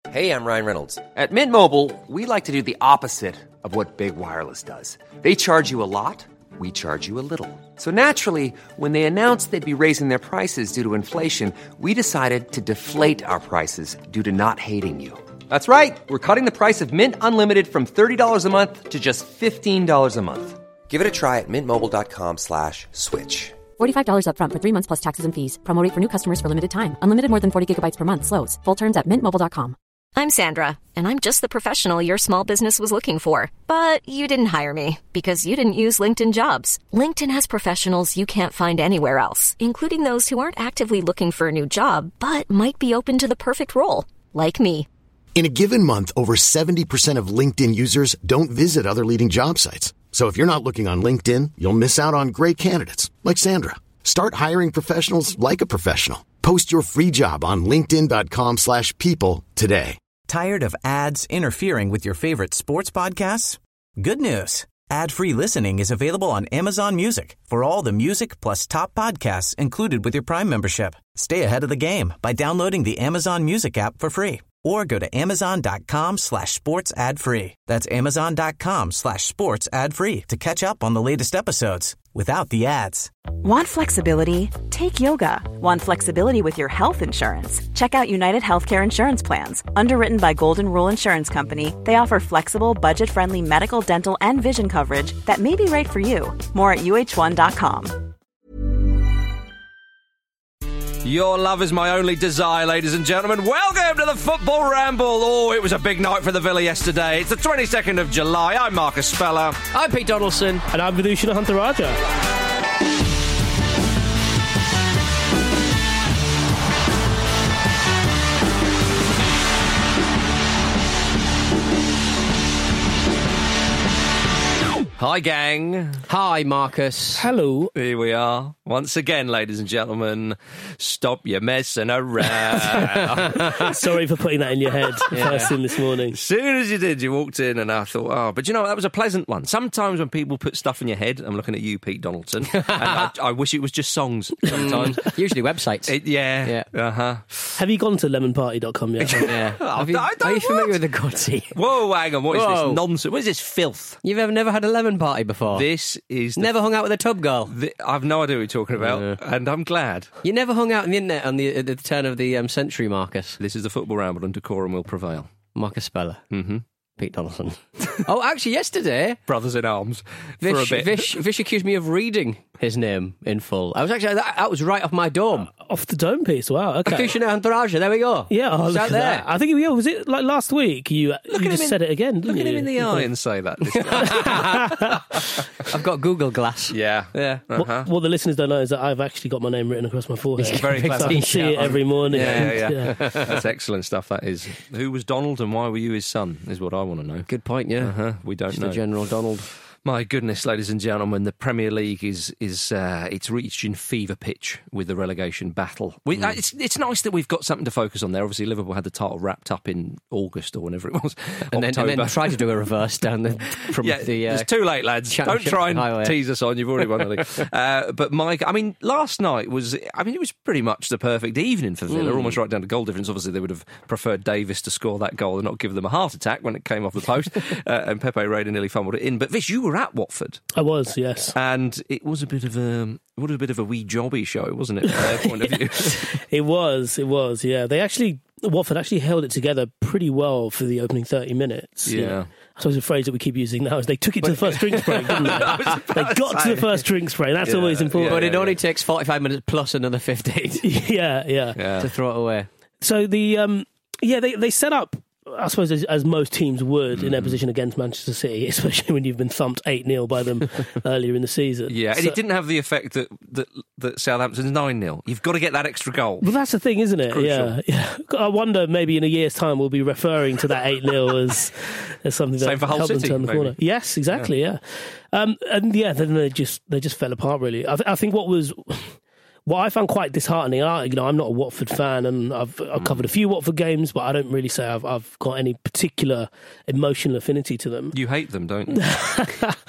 Hey, I'm Ryan Reynolds. At Mint Mobile, we like to do the opposite of what Big Wireless does. They charge you a lot, we charge you a little. So naturally, when they announced they'd be raising their prices due to inflation, we decided to deflate our prices due to not hating you. That's right. We're cutting the price of Mint Unlimited from $30 a month to just $15 a month. Give it a try at mintmobile.com/switch. $45 up front for 3 months plus taxes and fees. Promo rate for new customers for limited time. Unlimited more than 40 gigabytes per month. Slows full terms at mintmobile.com. I'm Sandra, and I'm just the professional your small business was looking for. But you didn't hire me because you didn't use LinkedIn Jobs. LinkedIn has professionals you can't find anywhere else, including those who aren't actively looking for a new job, but might be open to the perfect role, like me. In a given month, over 70% of LinkedIn users don't visit other leading job sites. So if you're not looking on LinkedIn, you'll miss out on great candidates like Sandra. Start hiring professionals like a professional. Post your free job on linkedin.com/people today. Tired of ads interfering with your favorite sports podcasts? Good news. Ad-free listening is available on Amazon Music for all the music plus top podcasts included with your Prime membership. Stay ahead of the game by downloading the Amazon Music app for free or go to amazon.com/sports ad free. That's amazon.com/sports ad free to catch up on the latest episodes without the ads. Want flexibility? Take yoga. Want flexibility with your health insurance? Check out United Healthcare Insurance Plans. Underwritten by Golden Rule Insurance Company, they offer flexible, budget-friendly medical, dental, and vision coverage that may be right for you. More at uh1.com. Your love is my only desire, ladies and gentlemen. Welcome to the Football Ramble. Oh, it was a big night for the Villa yesterday. It's the 22nd of July. I'm Marcus Speller. I'm Pete Donaldson. And I'm Vidushan Huntaraja. Hi, gang. Hi, Marcus. Hello. Here we are. Once again, ladies and gentlemen, stop your messing around. Sorry for putting that in your head first thing this morning. As soon as you did, you walked in and I thought, oh, but you know, that was a pleasant one. Sometimes when people put stuff in your head, I'm looking at you, Pete Donaldson, and I wish it was just songs sometimes. Usually websites. Yeah. Uh-huh. Have you gone to lemonparty.com yet? Yeah. Are you familiar with the Godsey? Whoa, hang on. What is this nonsense? What is this filth? You've never had a lemon party before? This is... Never hung out with a tub girl? I've no idea what you're talking about, and I'm glad. You never hung out on the internet at the turn of the century, Marcus? This is the Football Ramble and decorum will prevail. Marcus Speller. Mm-hmm. Pete Donaldson. Oh, actually, yesterday... Brothers in arms for a bit. Vish accused me of reading his name in full. I was actually... That was right off my dome. Off the dome piece, wow, okay. Vidushan Huntaraja, there we go. Yeah, it's out there. That. I think, was it like last week? You just said it again, didn't you? Look at him in the eye and say that. I've got Google Glass. Yeah. Uh-huh. What the listeners don't know is that I've actually got my name written across my forehead. It's very clever. So I can see it every morning. Yeah. That's excellent stuff, that is. Who was Donald and why were you his son, is what I want to know. Good point, yeah. We don't know. The General Donald. My goodness, ladies and gentlemen, the Premier League is it's reaching fever pitch with the relegation battle. It's nice that we've got something to focus on there. Obviously, Liverpool had the title wrapped up in August or whenever it was, and then tried to do a reverse down the. It's too late, lads. Don't try and tease us on. You've already won the league. But Mike, last night was. It was pretty much the perfect evening for Villa, almost right down to goal difference. Obviously, they would have preferred Davis to score that goal and not give them a heart attack when it came off the post, and Pepe Reina nearly fumbled it in. But Vish, you were at Watford. I was, yes. And it was a bit of a wee jobby show, wasn't it, from their point of view? It was, yeah. Watford actually held it together pretty well for the opening 30 minutes. Yeah. I suppose the phrase that we keep using now is they took it to the first drinks break, didn't they? They got to the first drinks break. That's always important. But it only takes 45 minutes plus another 15. Yeah. To throw it away. So they set up, I suppose, as most teams would in their position against Manchester City, especially when you've been thumped 8-0 by them earlier in the season. Yeah, and it didn't have the effect that Southampton's 9-0. You've got to get that extra goal. Well, that's the thing, isn't it? Yeah. I wonder, maybe in a year's time we'll be referring to that 8-0 as something that helped them turn the corner. Yes, exactly, yeah. Then they just fell apart, really. I think what I found quite disheartening, I'm not a Watford fan, and I've covered a few Watford games, but I don't really say I've got any particular emotional affinity to them. You hate them, don't you?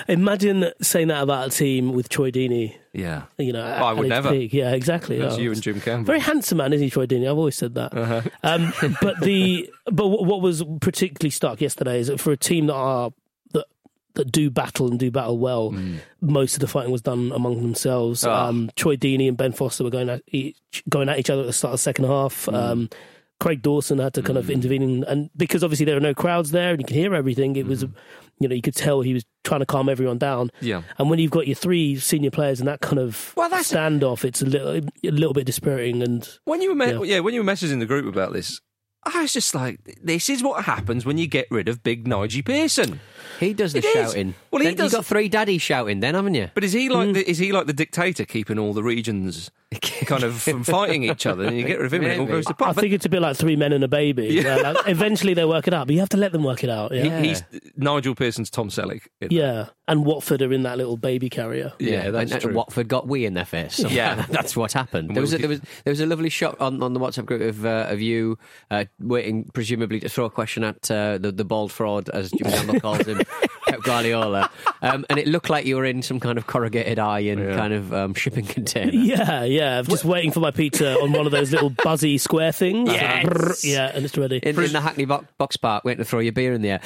Imagine saying that about a team with Troy Deeney. Yeah. I would never. Peak. Yeah, exactly. That's you and Jim Campbell. Very handsome man, isn't he, Troy Deeney? I've always said that. But what was particularly stark yesterday is that for a team that do battle and do battle well, most of the fighting was done among themselves. Troy Deeney and Ben Foster were going at each other at the start of the second half. Craig Dawson had to kind of intervene, and because obviously there are no crowds there and you can hear everything, it was, you could tell he was trying to calm everyone down. Yeah. And when you've got your three senior players in that kind of standoff, it's a little bit dispiriting. And when you were when you were messaging the group about this, I was just like, this is what happens when you get rid of big Nigel Pearson. He does the shouting. Well, you've got three daddies shouting then, haven't you? But is he like the dictator keeping all the regions kind of from fighting each other, and you get rid of him and it all goes to pot? I think it's a bit like three men and a baby. Yeah. Eventually they work it out, but you have to let them work it out. Yeah. He's Nigel Pearson's Tom Selleck. Yeah, and Watford are in that little baby carrier. Yeah, that's true. Watford got wee in their face. Yeah, that's what happened. There was a lovely shot on the WhatsApp group of you waiting, presumably, to throw a question at the bald fraud, as Jimmy Campbell calls him, Pep Guardiola, and it looked like you were in some kind of corrugated iron kind of shipping container. Yeah. I'm just waiting for my pizza on one of those little buzzy square things. Yes. And it's ready. In the Hackney Box Park, waiting to throw your beer in the air.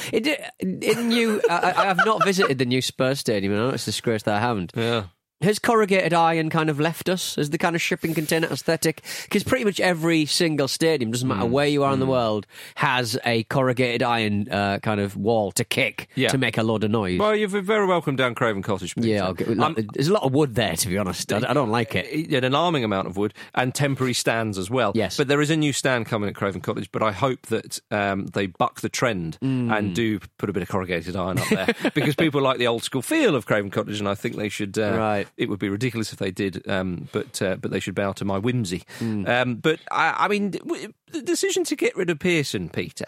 I have not visited the new Spurs stadium, and it's a disgrace that I haven't. Yeah. Has corrugated iron kind of left us as the kind of shipping container aesthetic? Because pretty much every single stadium, doesn't matter where you are in the world, has a corrugated iron kind of wall to kick to make a load of noise. Well, you're very welcome down Craven Cottage, Peter. Yeah, there's a lot of wood there, to be honest. I don't like it. An alarming amount of wood, and temporary stands as well. Yes. But there is a new stand coming at Craven Cottage, but I hope that they buck the trend and do put a bit of corrugated iron up there, because people like the old school feel of Craven Cottage, and I think they should... It would be ridiculous if they did, but they should bow to my whimsy. But I mean, the decision to get rid of Pearson, Peter,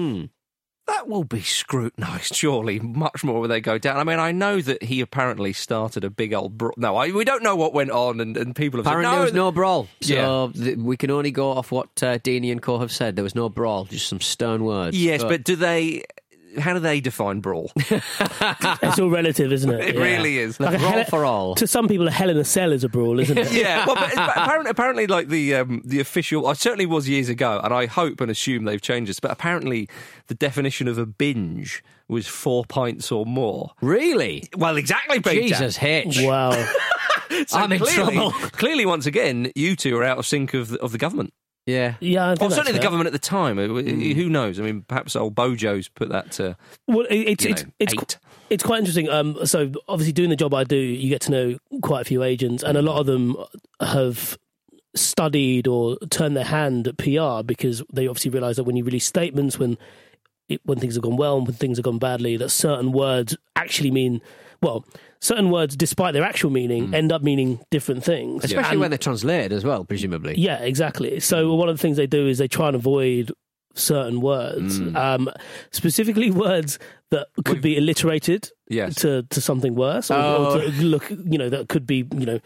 that will be scrutinised, surely, much more when they go down. I mean, I know that he apparently started a big old brawl. No, we don't know what went on, and people have apparently said... there was no brawl. So we can only go off what Deeney and co have said. There was no brawl, just some stern words. Yes, but do they... How do they define brawl? It's all relative, isn't it? It really is. Like brawl for all. To some people, a hell in a cell is a brawl, isn't it? Yeah. Well, but apparently, like the official, I certainly was years ago, and I hope and assume they've changed this. But apparently, the definition of a binge was 4 pints or more. Really? Well, exactly, Peter. Jesus Hitch. Wow. So I'm in trouble. Clearly, once again, you two are out of sync of the government. Yeah. Certainly the government at the time. Who knows? I mean, perhaps old Bojo's put that to. Well, it's quite interesting. So obviously, doing the job I do, you get to know quite a few agents, and a lot of them have studied or turned their hand at PR because they obviously realise that when you release statements, when things have gone well and when things have gone badly, that certain words actually mean. Well, certain words, despite their actual meaning, end up meaning different things. Especially when they're translated as well, presumably. Yeah, exactly. So one of the things they do is they try and avoid certain words, specifically words that could be alliterated to something worse, or to look, that could be,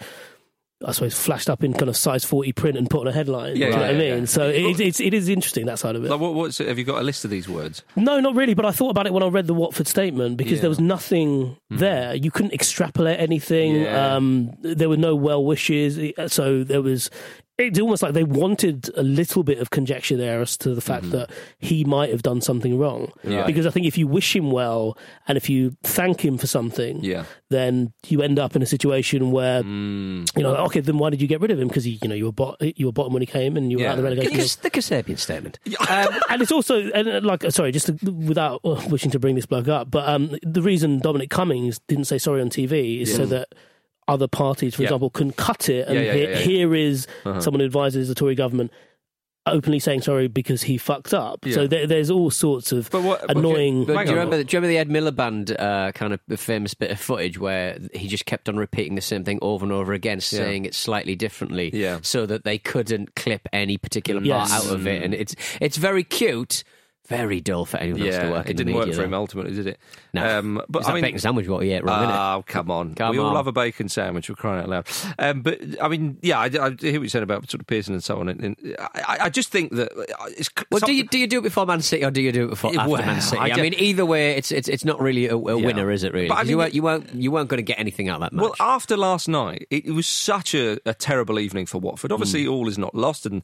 I suppose, flashed up in kind of size 40 print and put on a headline. You know what I mean? Yeah. So it is interesting, that side of it. Like have you got a list of these words? No, not really, but I thought about it when I read the Watford statement because there was nothing there. You couldn't extrapolate anything. Yeah. There were no well wishes. So there was... It's almost like they wanted a little bit of conjecture there as to the fact that he might have done something wrong. Yeah. Because I think if you wish him well and if you thank him for something, then you end up in a situation where, okay, then why did you get rid of him? Because you were bottom when he came and you were out of the relegation. It's the Kasabian statement. And it's also, without wishing to bring this bloke up, but the reason Dominic Cummings didn't say sorry on TV is so that other parties, for example, can cut it, and here is someone who advises the Tory government openly saying sorry because he fucked up. Yeah. So there's all sorts of annoying... But do you remember the Ed Miliband kind of famous bit of footage where he just kept on repeating the same thing over and over again, saying it slightly differently, so that they couldn't clip any particular part out of it? And it's very cute, very dull for anyone else to work in the media. It didn't work for him ultimately, did it? No. But I mean, bacon sandwich what he ate wrong, isn't it? Oh, come on. We all love a bacon sandwich, we're crying out loud. But, I mean, I hear what you said about sort of Pearson and so on. And I just think that... do you do it before Man City or do you do it after Man City? I mean, either way, it's not really a winner, is it, really? But I mean, you weren't going to get anything out of that match. Well, after last night, it was such a terrible evening for Watford. Obviously, all is not lost, and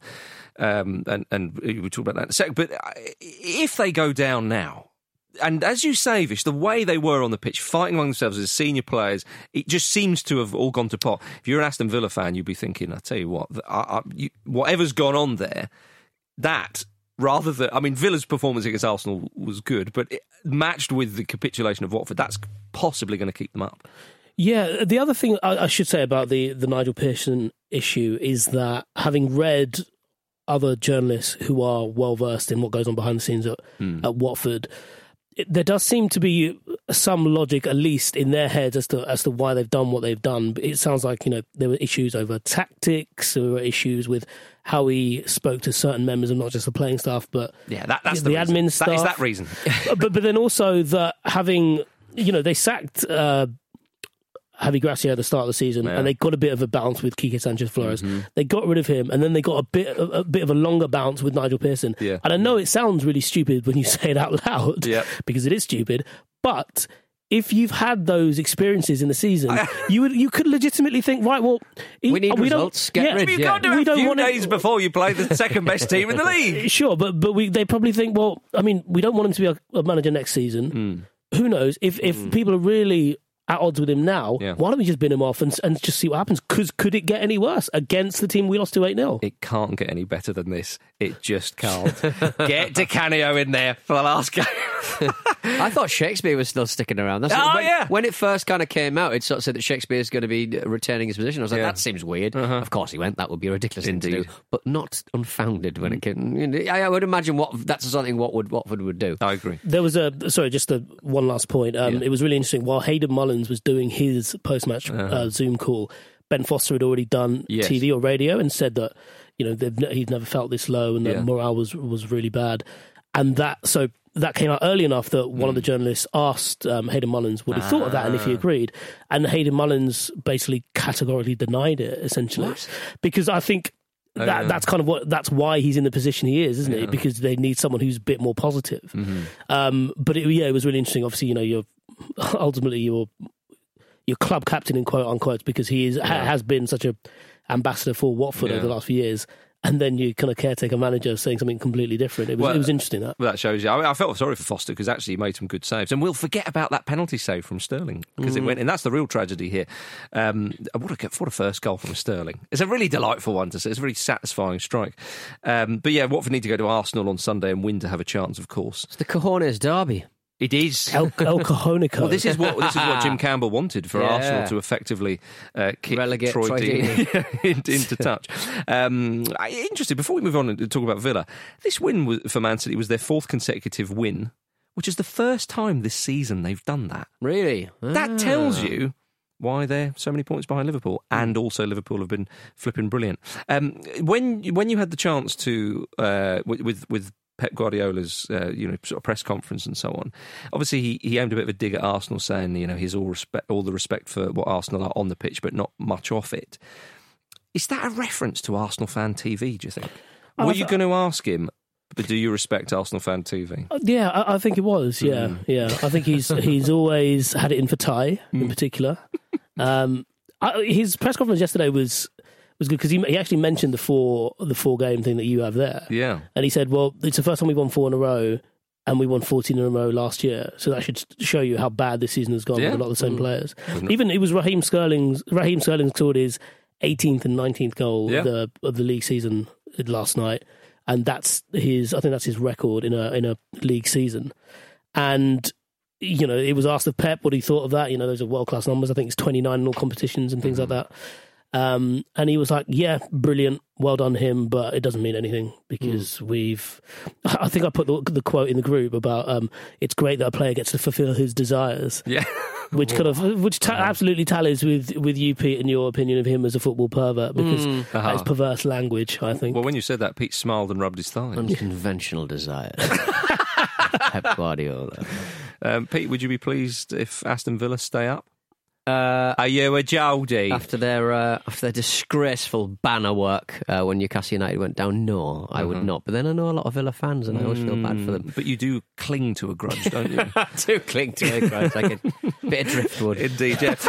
we'll talk about that in a sec. But if they go down now, and as you say, Vish, the way they were on the pitch, fighting among themselves as senior players, it just seems to have all gone to pot. If you're an Aston Villa fan, you'd be thinking, I tell you what, whatever's gone on there, that... Rather than, I mean, Villa's performance against Arsenal was good, but matched with the capitulation of Watford, that's possibly going to keep them up. Yeah, the other thing I should say about the Nigel Pearson issue is that having read other journalists who are well versed in what goes on behind the scenes at Watford, there does seem to be some logic, at least in their heads, as to why they've done what they've done. But it sounds like, there were issues over tactics, there were issues with how he spoke to certain members of not just the playing staff, but that's the admin staff. That is that reason. but then also that having, they sacked Javi Gracia at the start of the season, and they got a bit of a bounce with Quique Sanchez-Flores. Mm-hmm. They got rid of him, and then they got a bit of a longer bounce with Nigel Pearson. Yeah. And I know it sounds really stupid when you say it out loud, because it is stupid, but... If you've had those experiences in the season, you could legitimately think, right, well... we need results, get rid. You can't do it a few days before you play the second best team in the league. Sure, but they probably think, well, I mean, we don't want him to be a manager next season. Who knows? If people are really at odds with him now, why don't we just bin him off and just see what happens? Because could it get any worse against the team we lost to 8-0? It can't get any better than this. It just can't. Get Di Canio in there for the last game. I thought Shakespeare was still sticking around. When it first kind of came out, it sort of said that Shakespeare's going to be retaining his position. I was like, that seems weird. Of course he went. That would be a ridiculous thing to do. But not unfounded when it came. I would imagine that's something Watford would do. I agree. There was just one last point. It was really interesting. While Hayden Mullins was doing his post-match Zoom call, Ben Foster had already done TV or radio and said that he'd never felt this low and that morale was really bad. And that came out early enough that one of the journalists asked Hayden Mullins what he thought of that and if he agreed. And Hayden Mullins basically categorically denied it, essentially. What? Because I think that's kind of that's why he's in the position he is, isn't it? Because they need someone who's a bit more positive. Mm-hmm. But it was really interesting. Obviously, you're ultimately your club captain in quote unquote, because he has been such a ambassador for Watford over the last few years. And then you kind of caretaker manager saying something completely different. It was interesting, that. Well, that shows you. I felt sorry for Foster because actually he made some good saves. And we'll forget about that penalty save from Sterling because it went, and that's the real tragedy here. What a first goal from Sterling. It's a really delightful one to see. It's a really satisfying strike. But Watford need to go to Arsenal on Sunday and win to have a chance, of course. It's the Cojones derby. It is El Cajonico. Well, this is what Jim Campbell wanted for Arsenal to effectively kick relegate Troy Deeney into touch. Interesting. Before we move on and talk about Villa, this win for Man City was their fourth consecutive win, which is the first time this season they've done that. Really? That tells you why they're so many points behind Liverpool, and also Liverpool have been flipping brilliant. When you had the chance to with Pep Guardiola's sort of press conference and so on, obviously he aimed a bit of a dig at Arsenal, saying he's all the respect for what Arsenal are on the pitch, but not much off it. Is that a reference to Arsenal Fan TV, do you think? Were you going to ask him, but do you respect Arsenal Fan TV? Yeah, I think it was, yeah. I think he's always had it in for Ty, in particular. His press conference yesterday was good because he actually mentioned the four game thing that you have there. Yeah. And he said, well, it's the first time we've won 4 in a row, and we won 14 in a row last year. So that should show you how bad this season has gone with a lot of the same players. Even it was Raheem Sterling scored his 18th and 19th goal of the league season last night. And I think that's his record in a league season. And it was asked of Pep what he thought of that. Those are world-class numbers. I think it's 29 in all competitions and things like that. And he was like, yeah, brilliant, well done him, but it doesn't mean anything because I think I put the quote in the group about it's great that a player gets to fulfill his desires. Yeah. Which absolutely tallies with you, Pete, and your opinion of him as a football pervert, because that is perverse language, I think. Well, when you said that, Pete smiled and rubbed his thighs. Unconventional desires. Pep Guardiola. Pete, would you be pleased if Aston Villa stay up? Are you a Joldy? After their disgraceful banner work when Newcastle United went down, no, I would not. But then I know a lot of Villa fans, and I always feel bad for them. But you do cling to a grudge, don't you? I do cling to a grudge, like a bit of driftwood. Indeed, yeah.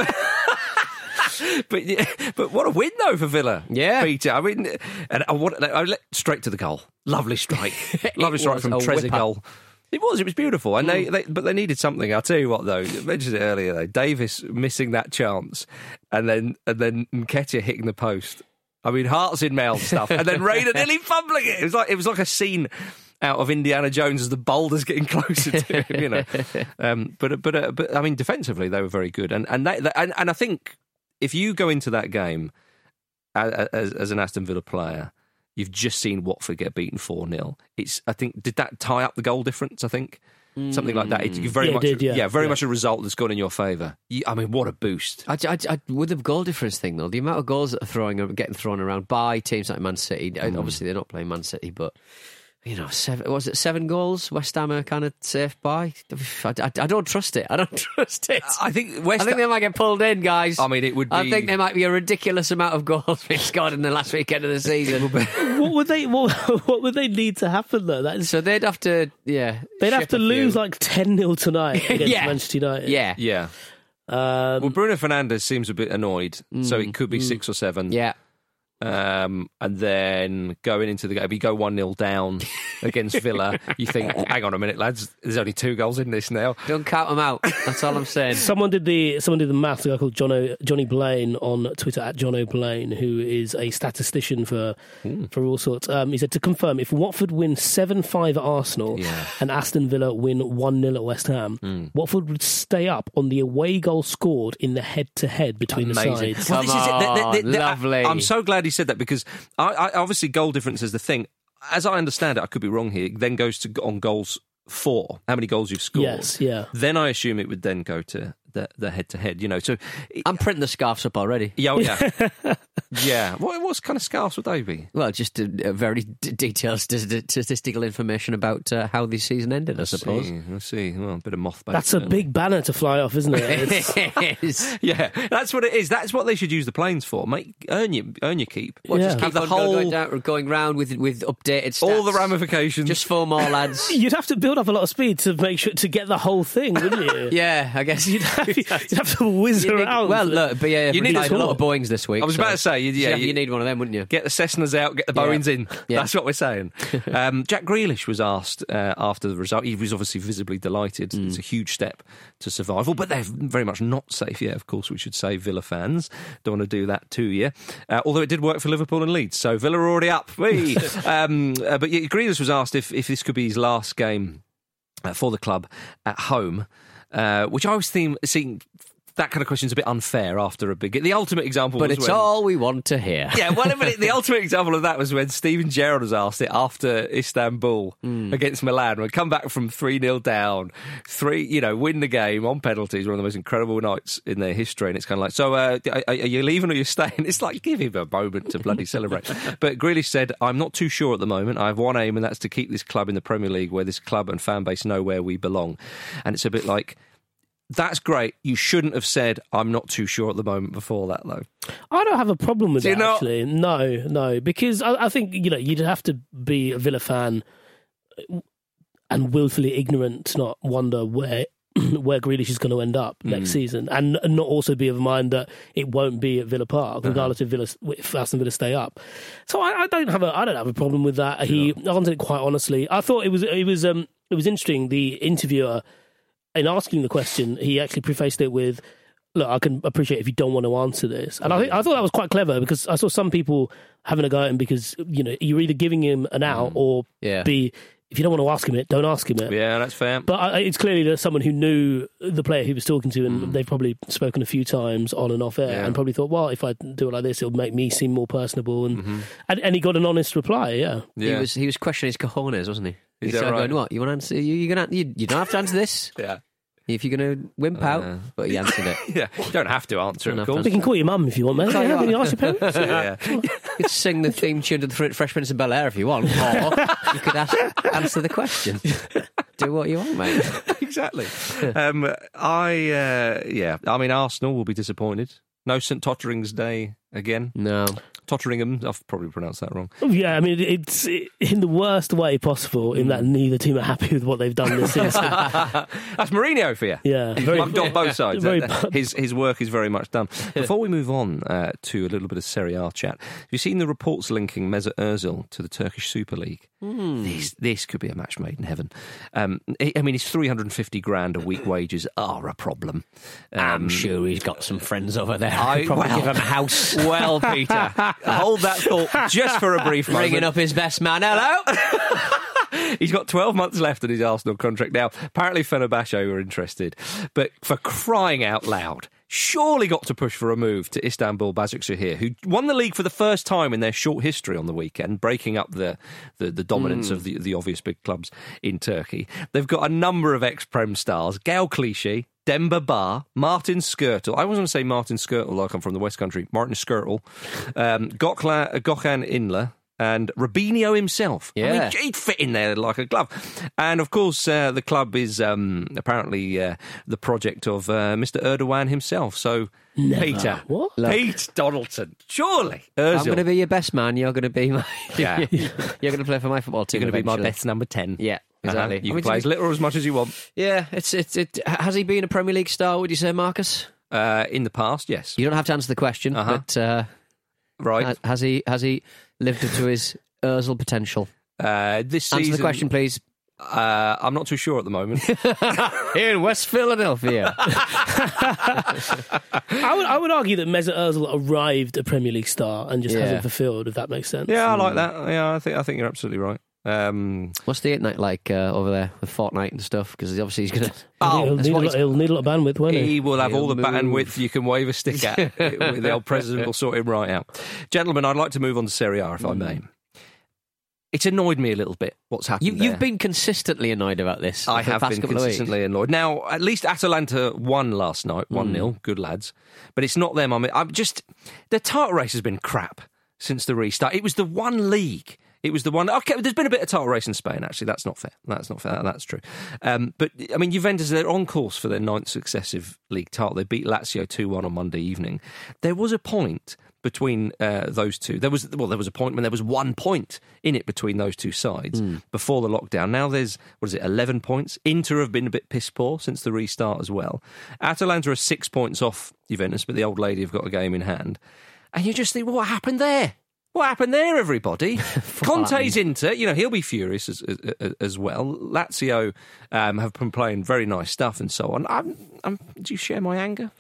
But what a win though for Villa, Peter. I mean, and straight to the goal. Lovely strike, lovely strike from Trezeguet. It was beautiful, and they needed something. I'll tell you what, though, you mentioned it earlier, though. Davis missing that chance, and then Nketiah hitting the post. I mean, hearts in mouth stuff, and then Reina nearly fumbling it. It was like a scene out of Indiana Jones as the boulder's getting closer to him, you know. But I mean, defensively they were very good, and I think if you go into that game as an Aston Villa player, you've just seen Watford get beaten 4-0. I think, did that tie up the goal difference? I think something like that. It's very much a result that's gone in your favour. I mean, what a boost! With the goal difference thing, though, the amount of goals that are getting thrown around by teams like Man City. Obviously, they're not playing Man City, but. You know, 7 goals West Ham are kind of safe by? I don't trust it. I I think they might get pulled in, guys. I mean, it would be... I think there might be a ridiculous amount of goals being scored in the last weekend of the season. What would they need to happen, though? So they'd have to, They'd have to lose like 10-0 tonight against Manchester United. Yeah. Well, Bruno Fernandes seems a bit annoyed, so it could be 6 or 7. Yeah. And then going into the game, if you go 1-0 down against Villa, you think, hang on a minute, lads, there's only 2 goals in this now. Don't count them out. That's all I'm saying. Someone did the maths. A guy called Johnny Blaine on Twitter at John O'Blaine, who is a statistician for all sorts. He said, to confirm, if Watford win 7-5 at Arsenal and Aston Villa win 1-0 at West Ham, Watford would stay up on the away goal scored in the head-to-head between the sides. Well, lovely. I'm so glad he said that, because I obviously goal difference is the thing. As I understand it, I could be wrong here, then goes on goals for how many goals you've scored. Yes, yeah. Then I assume it would then go to the head-to-head, you know. So I'm printing the scarves up already. Yeah. Yeah. What kind of scarves would they be? Well, just very detailed statistical information about how the season ended, I suppose. Let's see. Well, a bit of mothbait. That's a big banner to fly off, isn't it? It is. Yeah, that's what it is. That's what they should use the planes for. Earn your keep. Well, just keep the whole going round with updated stats. All the ramifications. Just 4 more, lads. You'd have to build up a lot of speed to make sure to get the whole thing, wouldn't you? Yeah, I guess you'd have to whiz around. Well, look, but you need a lot of Boeings this week. I was about to say, you need one of them, wouldn't you? Get the Cessnas out, get the Boeings in. Yeah. That's what we're saying. Jack Grealish was asked after the result. He was obviously visibly delighted. It's a huge step to survival, but they're very much not safe yet. Of course, we should say, Villa fans. Don't want to do that to you. Although it did work for Liverpool and Leeds, so Villa are already up. But Grealish was asked if this could be his last game for the club at home, which I always seeing that kind of question is a bit unfair after a big... The ultimate example but was it's all we want to hear. Yeah, well, the ultimate example of that was when Steven Gerrard was asked it after Istanbul against Milan. We'd come back from 3-0 down, win the game on penalties, one of the most incredible nights in their history, and it's kind of like, so are you leaving or are you staying? It's like, give him a moment to bloody celebrate. But Grealish said, I'm not too sure at the moment. I have one aim, and that's to keep this club in the Premier League, where this club and fan base know where we belong. And it's a bit like... That's great. You shouldn't have said, I'm not too sure at the moment before that, though. I don't have a problem with that, actually. No, because I think, you'd have to be a Villa fan and willfully ignorant to not wonder where Grealish is going to end up next season, and not also be of a mind that it won't be at Villa Park, regardless if Aston Villa stay up. So I don't have a problem with that. He answered it quite honestly. I thought it was interesting. The interviewer, in asking the question, he actually prefaced it with, look, I can appreciate if you don't want to answer this. And I thought that was quite clever, because I saw some people having a go at him because, you're either giving him an out or B, if you don't want to ask him it, don't ask him it. Yeah, that's fair. But it's clearly there's someone who knew the player he was talking to, and they've probably spoken a few times on and off air, and probably thought, well, if I do it like this, it'll make me seem more personable. And he got an honest reply, yeah. He was questioning his cojones, wasn't he? Is that right? Going, what? You want to answer? You don't have to answer this. Yeah. If you're going to wimp out, but he answered it. Yeah, you don't have to answer it, of course. You can call your mum if you want, mate. Can you ask your parents? Yeah. You could sing the theme tune to the Fresh Prince of Bel-Air if you want, or you could answer the question. do what you want, mate. Exactly. I mean, Arsenal will be disappointed. No St Tottering's Day again. No. Totteringham, I've probably pronounced that wrong. Yeah, I mean, it's in the worst way possible in that neither team are happy with what they've done this season. That's Mourinho for you. Yeah. I've got both sides. His work is very much done. Before we move on to a little bit of Serie A chat, have you seen the reports linking Mesut Ozil to the Turkish Super League? This could be a match made in heaven. I mean, his 350 grand a week wages are a problem. I'm sure he's got some friends over there. I'd probably give him a house. Well, Peter, hold that thought just for a brief moment. Ringing up his best man. Hello? He's got 12 months left in his Arsenal contract now. Apparently Fenerbahce were interested. But for crying out loud, surely got to push for a move to Istanbul Başakşehir, who won the league for the first time in their short history on the weekend, breaking up the dominance of the obvious big clubs in Turkey. They've got a number of ex-Prem stars. Gael Clichy, Demba Ba, Martin Skrtel. I was going to say Martin Skrtel like I'm from the West Country. Martin Skrtel. Gökhan Inler. And Robinho himself. Yeah. I mean, he'd fit in there like a glove. And, of course, the club is apparently the project of Mr. Erdogan himself. So, Never. Peter. What? Pete Donaldson. Surely. Ozil. I'm going to be your best man. You're going to be my... Yeah. You're going to play for my football team. You're going to be eventually. my best number 10. Yeah. Exactly. You can play as little or as much as you want. Yeah. Has he been a Premier League star, would you say, Marcus? In the past, yes. You don't have to answer the question, but... right. Has he lived up to his Ozil potential? This season... Answer the question, please. I'm not too sure at the moment. Here in West Philadelphia. I would argue that Mesut Ozil arrived a Premier League star and just hasn't fulfilled, if that makes sense. Yeah, I like that. Yeah, I think you're absolutely right. What's the night like over there with Fortnite and stuff? Because obviously he's going to... He'll need a lot of bandwidth, won't he? He will have all the bandwidth you can wave a stick at. The old president will sort him right out. Gentlemen, I'd like to move on to Serie A, if I may. It's annoyed me a little bit, what's happened there. You've been consistently annoyed about this. I have been consistently annoyed. Now, at least Atalanta won last night, 1-0. Good lads. But it's not them. I'm just... The title race has been crap since the restart. It was the one league... It was the one... Okay, there's been a bit of title race in Spain, actually. That's not fair. That's true. But, I mean, Juventus, they're on course for their 9th successive league title. They beat Lazio 2-1 on Monday evening. There was a point between those two. There was a point when there was 1 point in it between those two sides before the lockdown. Now there's, 11 points? Inter have been a bit piss poor since the restart as well. Atalanta are 6 points off Juventus, but the old lady have got a game in hand. And you just think, well, what happened there? What happened there, everybody? Conte's Inter, he'll be furious as well. Lazio have been playing very nice stuff and so on. Do you share my anger?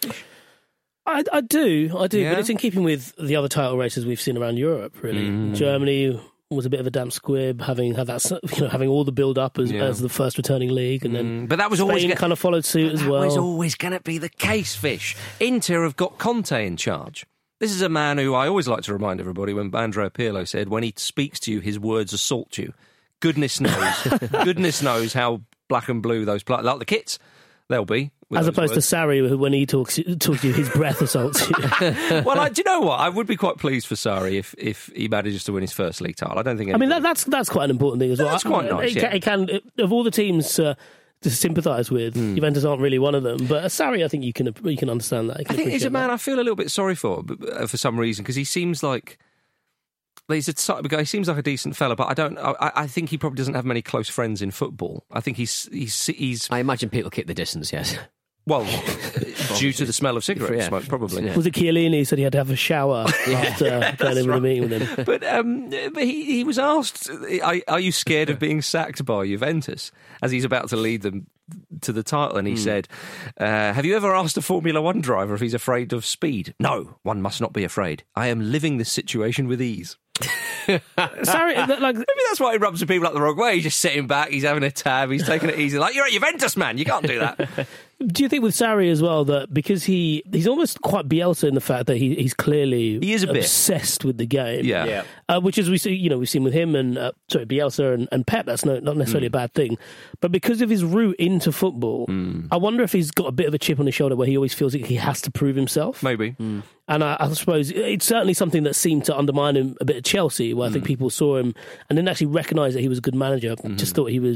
I do, yeah? but it's in keeping with the other title races we've seen around Europe, really. Germany was a bit of a damp squib, having had that, having all the build-up as the first returning league, and then but that was Spain always kind of followed suit as well. That was always going to be the case, Fish. Inter have got Conte in charge. This is a man who I always like to remind everybody when Andrea Pirlo said, when he speaks to you, his words assault you. Goodness knows how black and blue those players, like the kits, they'll be. As opposed to Sarri, who, when he talks to you, his breath assaults you. Well, do you know what? I would be quite pleased for Sarri if he manages to win his first league title. I don't think. That's quite an important thing as well. That's quite nice. It can of all the teams to sympathise with, Juventus aren't really one of them. But Sarri, I think you can understand that. I think he's a man I feel a little bit sorry for some reason, because he seems like he's a type of guy. He seems like a decent fella, but I think he probably doesn't have many close friends in football. I think he's. I imagine people keep the distance. Yes. Well, due to the smell of cigarette smoke, probably. Yeah. Was it Chiellini said he had to have a shower after going in with a meeting with him? But he was asked, are you scared of being sacked by Juventus, as he's about to lead them to the title? And he said, have you ever asked a Formula One driver if he's afraid of speed? No, one must not be afraid. I am living this situation with ease. Sorry, maybe that's why he rubs the people up the wrong way. He's just sitting back, he's having a tab, he's taking it easy. Like, you're a Juventus man, you can't do that. Do you think with Sarri as well that because he's almost quite Bielsa in the fact that he's clearly obsessed with the game, which is we've seen with him and Bielsa and Pep. That's not necessarily a bad thing, but because of his route into football, I wonder if he's got a bit of a chip on his shoulder where he always feels like he has to prove himself. Maybe. And I suppose it's certainly something that seemed to undermine him a bit at Chelsea, where I think people saw him and didn't actually recognise that he was a good manager. Just thought he was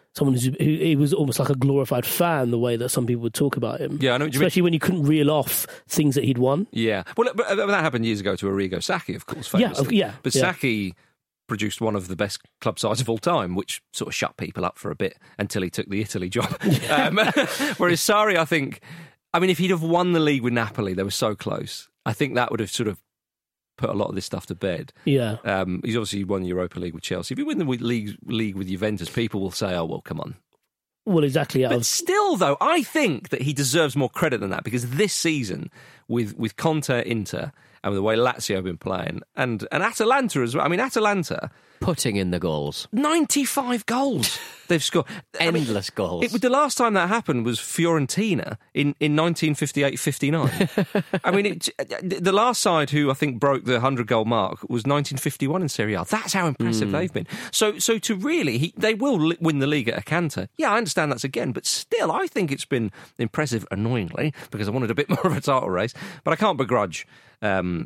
someone who was almost like a glorified fan, the way that some people would talk about him. Yeah, I know what you mean. Especially when you couldn't reel off things that he'd won. Yeah. Well, but that happened years ago to Arrigo Sacchi, of course, famously. Yeah. But Sacchi produced one of the best club sides of all time, which sort of shut people up for a bit until he took the Italy job. Whereas Sarri, I think, if he'd have won the league with Napoli, they were so close. I think that would have sort of put a lot of this stuff to bed. Yeah. He's obviously won the Europa League with Chelsea. If you win the league with Juventus, people will say, oh, well, come on. Well, exactly. But still, though, I think that he deserves more credit than that, because this season, with Conte, Inter, and with the way Lazio have been playing, and Atalanta as well. Atalanta... putting in the goals. 95 goals they've scored. Endless goals. The last time that happened was Fiorentina in 1958-59. The last side who I think broke the 100-goal mark was 1951 in Serie A. That's how impressive they've been. So to really... they will win the league at a canter. Yeah, I understand that's again, but still, I think it's been impressive, annoyingly, because I wanted a bit more of a title race. But I can't begrudge... old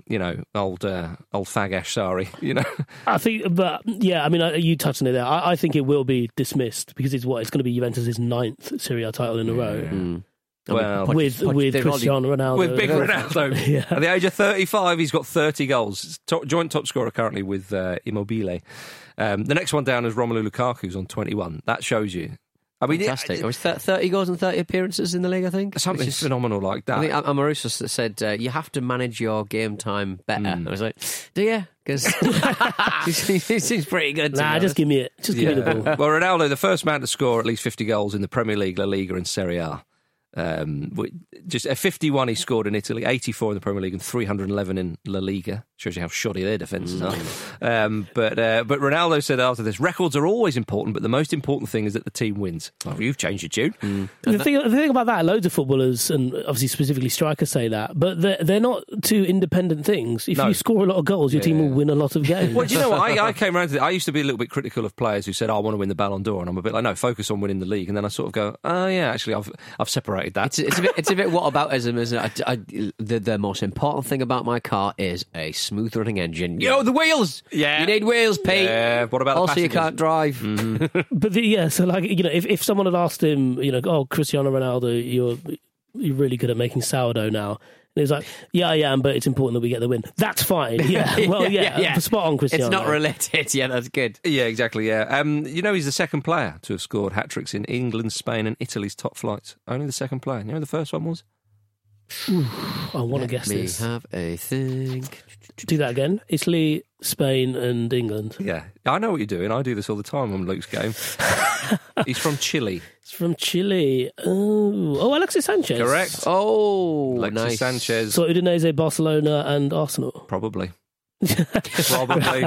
fag Ash Sarri, I think, but yeah, you touched on it there. I think it will be dismissed because it's going to be Juventus' 9th Serie A title in a row. Well, with Cristiano Ronaldo. With big Ronaldo. Yeah. At the age of 35, he's got 30 goals. Joint top scorer currently with Immobile. The next one down is Romelu Lukaku, who's on 21. That shows you. Fantastic. It was 30 goals and 30 appearances in the league, I think. Something phenomenal like that. I think Amoruso said, you have to manage your game time better. I was like, do you? Because he seems pretty good. Nah, just give me it. Just give me the ball. Well, Ronaldo, the first man to score at least 50 goals in the Premier League, La Liga and Serie A. Just 51 he scored in Italy, 84 in the Premier League and 311 in La Liga. Shows you how shoddy their defences are. But Ronaldo said after this, records are always important, but the most important thing is that the team wins. Oh, you've changed your tune. The thing about that, loads of footballers, and obviously specifically strikers, say that, but they're not two independent things. If you score a lot of goals, your team will win a lot of games. Well, do you know what? I came around to it. I used to be a little bit critical of players who said, I want to win the Ballon d'Or, and I'm a bit like, no, focus on winning the league. And then I sort of go, oh yeah, actually I've separated that. It's a bit whataboutism, isn't it? The most important thing about my car is a smooth running engine. The wheels! Yeah. You need wheels, Pete. Yeah, what about also the you can't drive. Mm-hmm. But if someone had asked him, Cristiano Ronaldo, you're really good at making sourdough now. And he was like, yeah, I am, but it's important that we get the win. That's fine. Yeah. Well, yeah. Spot on, Cristiano. It's not related. Yeah, that's good. Yeah, exactly, yeah. He's the second player to have scored hat-tricks in England, Spain and Italy's top flights. Only the second player. You know who the first one was? I want to guess this. Have a think. Do that again. Italy, Spain and England. Yeah, I know what you're doing. I do this all the time on Luke's game. He's from Chile. It's from Chile. Oh, Alexis Sanchez. Correct. Oh, Alexis nice. Sanchez. So Udinese, Barcelona and Arsenal. Probably. Probably.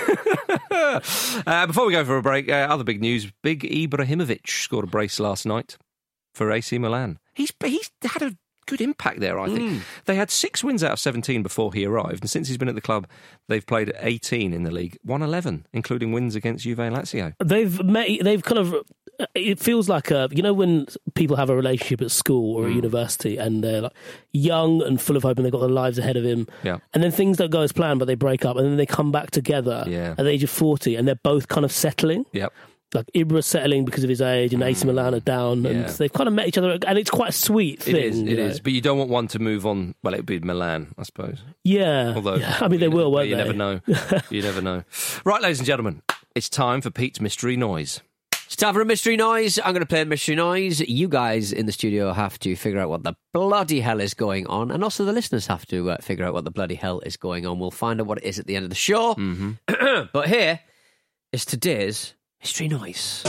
Before we go for a break, other big news. Big Ibrahimovic scored a brace last night for AC Milan. He's had a good impact there, I think. They had 6 wins out of 17 before he arrived, and since he's been at the club, they've played 18 in the league, won 11, including wins against Juve and Lazio. They've kind of... It feels like when people have a relationship at school or at university and they're like young and full of hope and they've got their lives ahead of him, and then things don't go as planned, but they break up and then they come back together at the age of 40 and they're both kind of settling. Yep. Like Ibra's settling because of his age and AC Milan are down and they've kind of met each other and it's quite a sweet thing. It is, but you don't want one to move on. Well, it would be Milan, I suppose. Yeah. Although, they will, won't they? You never know. You never know. Right, ladies and gentlemen, it's time for Pete's Mystery Noise. It's time for a mystery noise. I'm going to play a mystery noise. You guys in the studio have to figure out what the bloody hell is going on, and also the listeners have to figure out what the bloody hell is going on. We'll find out what it is at the end of the show. Mm-hmm. But here is today's mystery noise.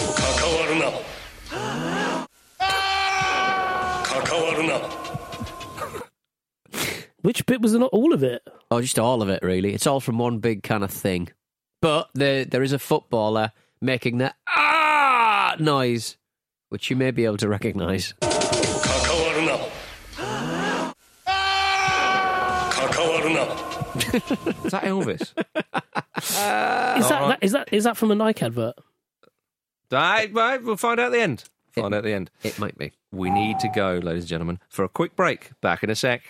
Which bit was not all of it? Oh, just all of it, really. It's all from one big kind of thing. But there is a footballer making the noise, which you may be able to recognise. Is that Elvis? Is that from a Nike advert? Right, we'll find out at the end. It might be. We need to go, ladies and gentlemen, for a quick break. Back in a sec.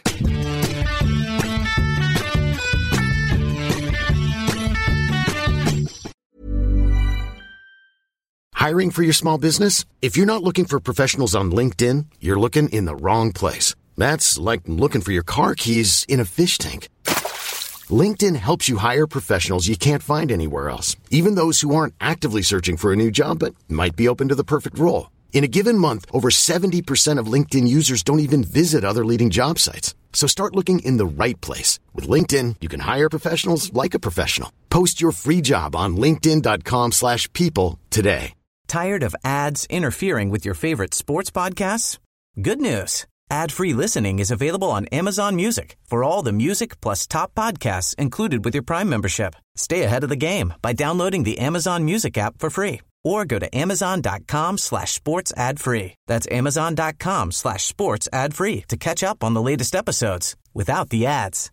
Hiring for your small business? If you're not looking for professionals on LinkedIn, you're looking in the wrong place. That's like looking for your car keys in a fish tank. LinkedIn helps you hire professionals you can't find anywhere else, even those who aren't actively searching for a new job but might be open to the perfect role. In a given month, over 70% of LinkedIn users don't even visit other leading job sites. So start looking in the right place. With LinkedIn, you can hire professionals like a professional. Post your free job on linkedin.com/people today. Tired of ads interfering with your favorite sports podcasts? Good news. Ad-free listening is available on Amazon Music for all the music plus top podcasts included with your Prime membership. Stay ahead of the game by downloading the Amazon Music app for free or go to amazon.com/sports ad free. That's amazon.com/sports ad free to catch up on the latest episodes without the ads.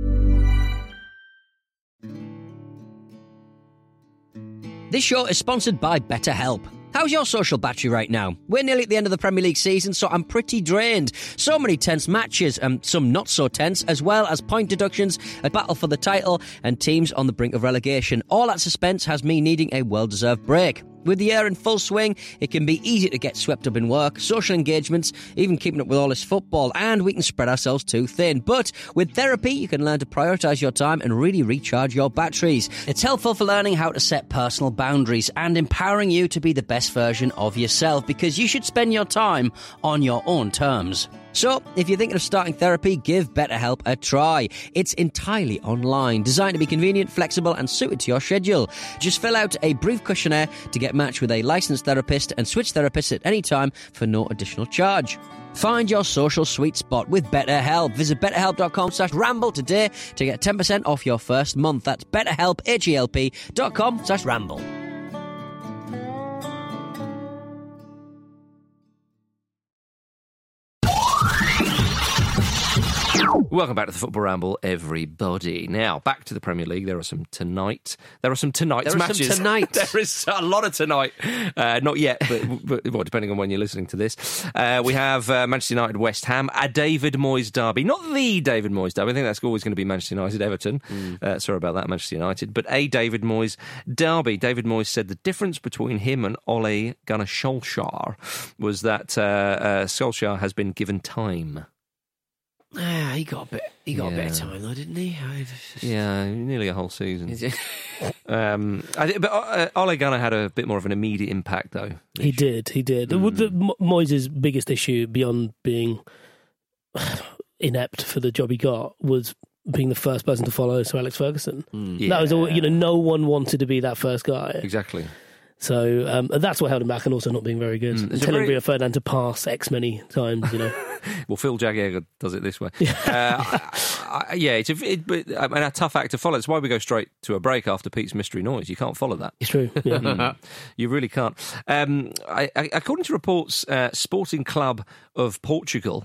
This show is sponsored by BetterHelp. How's your social battery right now? We're nearly at the end of the Premier League season, so I'm pretty drained. So many tense matches, and some not so tense, as well as point deductions, a battle for the title, and teams on the brink of relegation. All that suspense has me needing a well-deserved break. With the year in full swing, it can be easy to get swept up in work, social engagements, even keeping up with all this football, and we can spread ourselves too thin. But with therapy, you can learn to prioritise your time and really recharge your batteries. It's helpful for learning how to set personal boundaries and empowering you to be the best version of yourself, because you should spend your time on your own terms. So, if you're thinking of starting therapy, give BetterHelp a try. It's entirely online, designed to be convenient, flexible, and suited to your schedule. Just fill out a brief questionnaire to get matched with a licensed therapist and switch therapists at any time for no additional charge. Find your social sweet spot with BetterHelp. Visit betterhelp.com/ramble today to get 10% off your first month. That's BetterHelp, HELP.com/ramble. Welcome back to the Football Ramble, everybody. Now, back to the Premier League. There are some tonight's matches. There is a lot of tonight. Not yet, but well, depending on when you're listening to this. We have Manchester United, West Ham, a David Moyes derby. Not the David Moyes derby. I think that's always going to be Manchester United, Everton. Sorry about that, Manchester United. But a David Moyes derby. David Moyes said the difference between him and Ole Gunnar Solskjaer was that Solskjaer has been given time. He got a bit of time though, didn't he? Yeah, nearly a whole season. But Ole Gunnar had a bit more of an immediate impact, though. He did. Moyes' biggest issue, beyond being inept for the job he got, was being the first person to follow Sir Alex Ferguson. That was all. No one wanted to be that first guy. Exactly. So that's what held him back, and also not being very good. Telling Rio Ferdinand to pass X many times, Well, Phil Jagier does it this way. It's a tough act to follow. It's why we go straight to a break after Pete's Mystery Noise. You can't follow that. It's true. Yeah. You really can't. According to reports, Sporting Club of Portugal,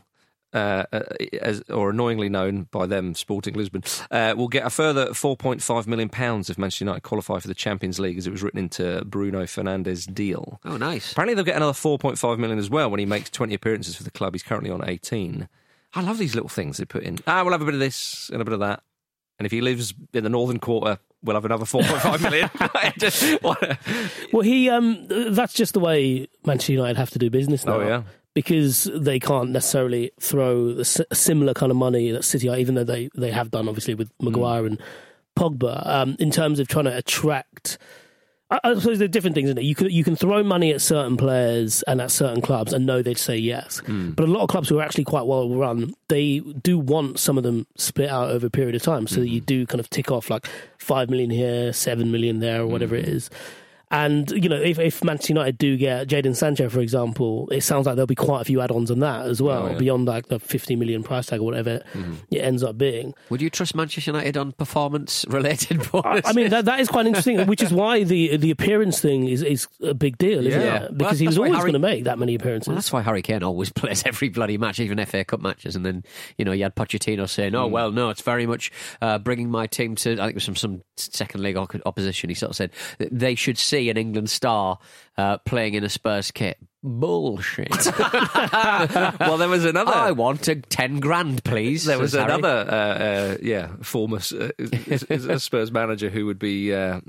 or annoyingly known by them, Sporting Lisbon, will get a further £4.5 million if Manchester United qualify for the Champions League, as it was written into Bruno Fernandes' deal. Oh, nice. Apparently they'll get another £4.5 million as well when he makes 20 appearances for the club. He's currently on 18. I love these little things they put in. We'll have a bit of this and a bit of that. And if he lives in the northern quarter, we'll have another 4.5 million. Well, that's just the way Manchester United have to do business now. Oh, yeah. Because they can't necessarily throw a similar kind of money that City are, even though they have done, obviously, with Maguire and Pogba, in terms of trying to attract. I suppose there are different things in it. You can throw money at certain players and at certain clubs and know they'd say yes. But a lot of clubs who are actually quite well run, they do want some of them split out over a period of time. So that you do kind of tick off like 5 million here, 7 million there, or whatever it is. And, if Manchester United do get Jadon Sancho, for example, it sounds like there'll be quite a few add-ons on that as well, beyond like the 50 million price tag or whatever it ends up being. Would you trust Manchester United on performance-related bonuses? I mean, that is quite interesting, which is why the appearance thing is a big deal, isn't it? Because he was always going to make that many appearances. Well, that's why Harry Kane always plays every bloody match, even FA Cup matches. And then, you had Pochettino saying, it's very much bringing my team to, I think it was some second league opposition. He sort of said they should see an England star playing in a Spurs kit. Bullshit. Well, there was another. I want 10 grand, please. There was another, former Spurs manager who would be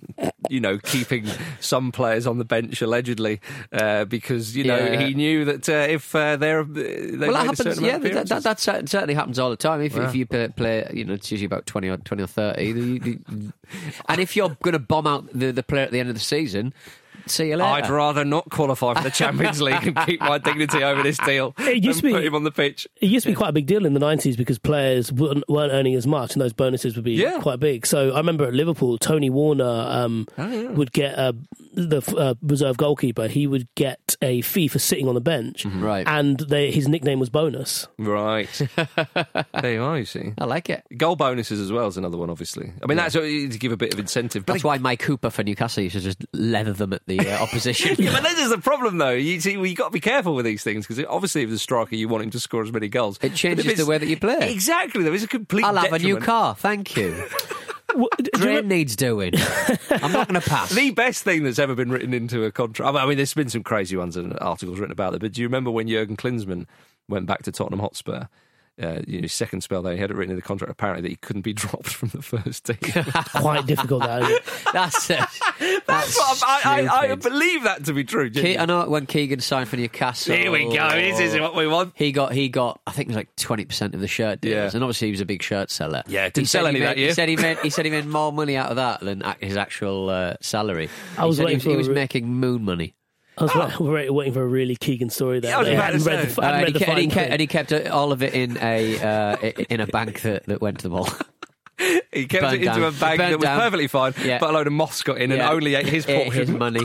keeping some players on the bench allegedly because he knew that if they're well, that happens. Yeah, that certainly happens all the time. If you play, it's usually about 20 or 30, and if you're going to bomb out the player at the end of the season. See you later. I'd rather not qualify for the Champions League and keep my dignity over this deal than put him on the pitch. It used to be quite a big deal in the 90s because players weren't earning as much and those bonuses would be quite big. So I remember at Liverpool, Tony Warner would get the reserve goalkeeper. He would get a fee for sitting on the bench. Right. And his nickname was Bonus. Right. There you are, you see. I like it. Goal bonuses as well is another one, obviously. I mean, that's to give a bit of incentive. That's why Mike Cooper for Newcastle used to just leather them at the opposition. Yeah, but this is the problem, though. You got to be careful with these things because obviously, if the striker, you want him to score as many goals. It changes the way that you play. Exactly. There is a complete. I'll have detriment. a new car. Thank you. Drain needs doing. I'm not going to pass. The best thing that's ever been written into a contract. I mean, there's been some crazy ones and articles written about it. But do you remember when Jurgen Klinsmann went back to Tottenham Hotspur? His second spell there, he had it written in the contract apparently that he couldn't be dropped from the first team. Quite difficult, that, isn't it? That's what I believe that to be true. I know when Keegan signed for Newcastle. Here we go. This is what we want. He got I think it was like 20% of the shirt deals, and obviously he was a big shirt seller. Yeah, didn't sell any that year. He said he made more money out of that than his actual salary. He was making moon money. I was waiting for a really Keegan story there. And he kept all of it in a bank that went to the ball. He kept it into a bag that was perfectly fine, but a load of moths got in and only ate his portion. His money.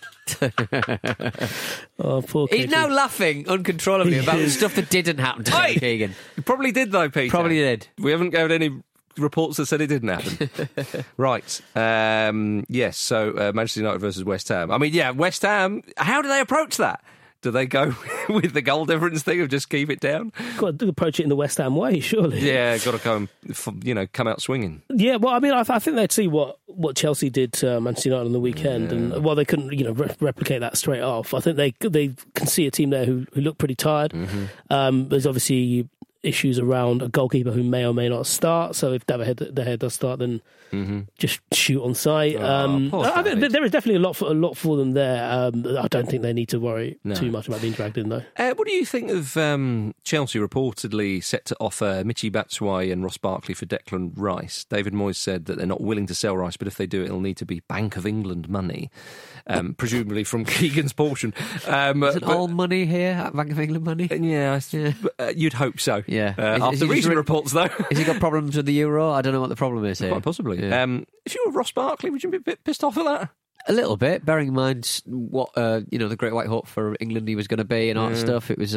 Oh, poor He's now laughing uncontrollably about the stuff that didn't happen to Keegan. He probably did, though, Peter. Probably did. We haven't got any reports that said it didn't happen. Right. Yes, so Manchester United versus West Ham. I mean, West Ham, how do they approach that? Do they go with the goal difference thing of just keep it down? Got to approach it in the West Ham way, surely. Yeah, got to go and come out swinging. Yeah, well, I mean, I think they'd see what Chelsea did to Manchester United on the weekend, and while they couldn't, replicate that straight off, I think they can see a team there who look pretty tired. There's obviously issues around a goalkeeper who may or may not start. So if David De Gea does start, then just shoot on sight. I think there is definitely a lot for them there. I don't think they need to worry too much about being dragged in, though. What do you think of Chelsea reportedly set to offer Michy Batshuayi and Ross Barkley for Declan Rice? David Moyes said that they're not willing to sell Rice, but if they do, it'll need to be Bank of England money, presumably from Keegan's portion. Is it all money here? Bank of England money? Yeah. You'd hope so. Yeah. After recent reports, though. Has he got problems with the Euro? I don't know what the problem is here. Quite possibly. Yeah. If you were Ross Barkley, would you be a bit pissed off at that? A little bit, bearing in mind what the Great White Hope for England he was going to be and all that stuff. It was